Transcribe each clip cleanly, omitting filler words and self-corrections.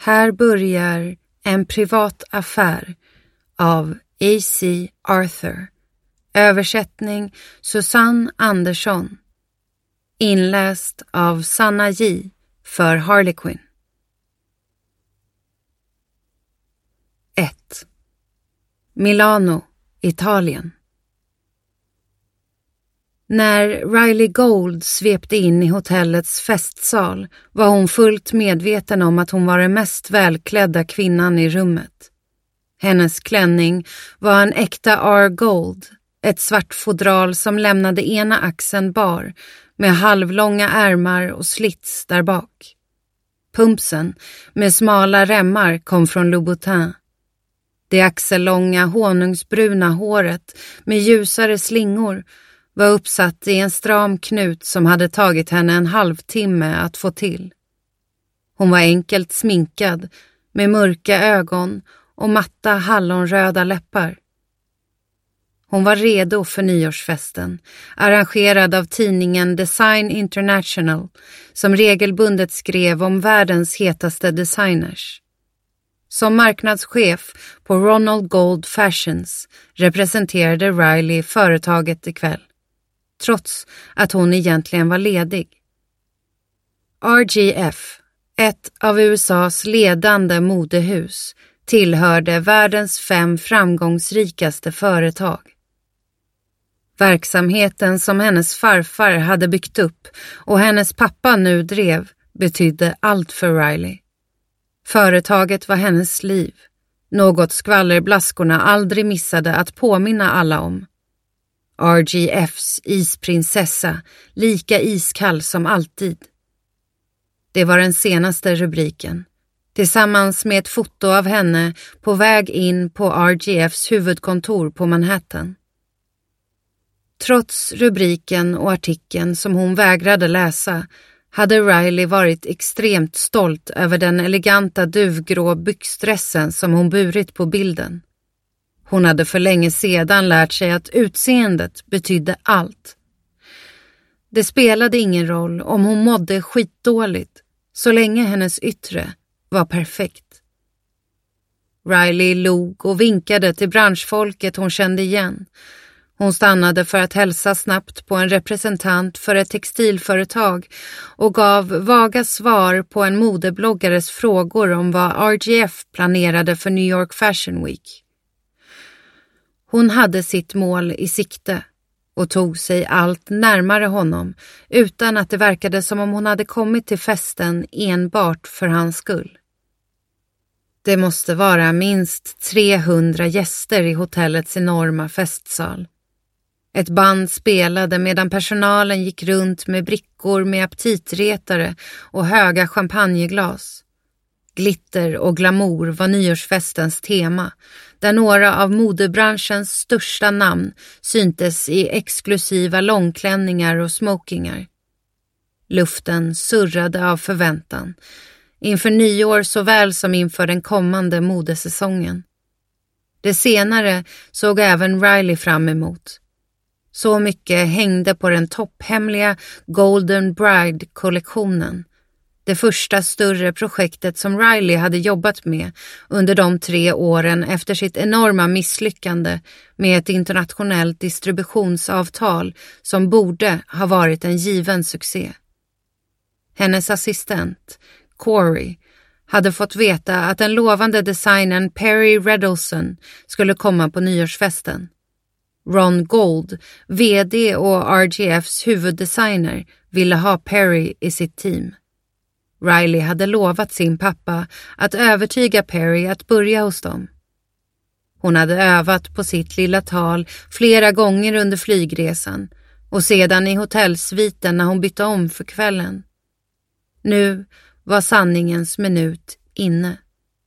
Här börjar en privat affär av A.C. Arthur. Översättning Susanne Andersson. Inläst av Sanna J. för Harlequin. 1. Milano, Italien. När Riley Gold svepte in i hotellets festsal var hon fullt medveten om att hon var den mest välklädda kvinnan i rummet. Hennes klänning var en äkta R. Gold, ett svart fodral som lämnade ena axeln bar med halvlånga ärmar och slits där bak. Pumpsen med smala remmar kom från Louboutin. Det axellånga honungsbruna håret med ljusare slingor var uppsatt i en stram knut som hade tagit henne en halvtimme att få till. Hon var enkelt sminkad med mörka ögon och matta hallonröda läppar. Hon var redo för nyårsfesten, arrangerad av tidningen Design International som regelbundet skrev om världens hetaste designers. Som marknadschef på Ronald Gold Fashions representerade Riley företaget ikväll, trots att hon egentligen var ledig. RGF, ett av USAs ledande modehus, tillhörde världens 5 framgångsrikaste företag. Verksamheten som hennes farfar hade byggt upp och hennes pappa nu drev betydde allt för Riley. Företaget var hennes liv, något skvallerblaskorna aldrig missade att påminna alla om. RGFs isprinsessa, lika iskall som alltid. Det var den senaste rubriken, tillsammans med ett foto av henne på väg in på RGFs huvudkontor på Manhattan. Trots rubriken och artikeln som hon vägrade läsa hade Riley varit extremt stolt över den eleganta duvgrå byxdressen som hon burit på bilden. Hon hade för länge sedan lärt sig att utseendet betydde allt. Det spelade ingen roll om hon mådde skitdåligt så länge hennes yttre var perfekt. Riley log och vinkade till branschfolket hon kände igen. Hon stannade för att hälsa snabbt på en representant för ett textilföretag och gav vaga svar på en modebloggares frågor om vad RGF planerade för New York Fashion Week. Hon hade sitt mål i sikte och tog sig allt närmare honom utan att det verkade som om hon hade kommit till festen enbart för hans skull. Det måste vara minst 300 gäster i hotellets enorma festsal. Ett band spelade medan personalen gick runt med brickor med aptitretare och höga champagneglas. Glitter och glamour var nyårsfestens tema, där några av modebranschens största namn syntes i exklusiva långklänningar och smokingar. Luften surrade av förväntan, inför nyår såväl som inför den kommande modesäsongen. Det senare såg även Riley fram emot. Så mycket hängde på den topphemliga Golden Bride-kollektionen. Det första större projektet som Riley hade jobbat med under de 3 åren efter sitt enorma misslyckande med ett internationellt distributionsavtal som borde ha varit en given succé. Hennes assistent, Corey, hade fått veta att den lovande designern Perry Redelson skulle komma på nyårsfesten. Ron Gold, vd och RGFs huvuddesigner, ville ha Perry i sitt team. Riley hade lovat sin pappa att övertyga Perry att börja hos dem. Hon hade övat på sitt lilla tal flera gånger under flygresan och sedan i hotellsviten när hon bytte om för kvällen. Nu var sanningens minut inne.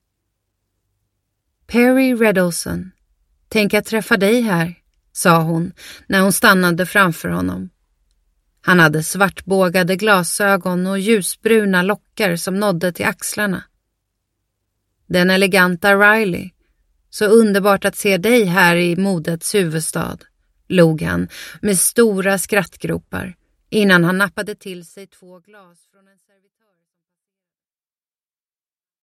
Perry Redelson, tänk att träffa dig här, sa hon när hon stannade framför honom. Han hade svartbågade glasögon och ljusbruna lockar som nådde till axlarna. Den eleganta Riley, så underbart att se dig här i modets huvudstad, log han med stora skrattgropar innan han nappade till sig 2 glas från en servitör.